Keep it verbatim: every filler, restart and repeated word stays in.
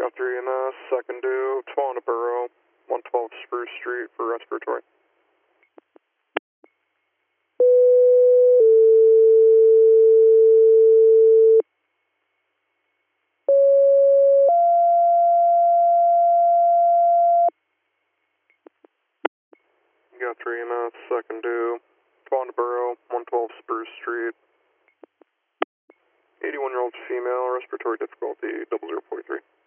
Got three E M S, second due, Twanaboro, one twelve Spruce Street for respiratory. Got three E M S, second due, Twanaboro, one twelve Spruce Street. eighty-one year old female, respiratory difficulty, double zero forty-three.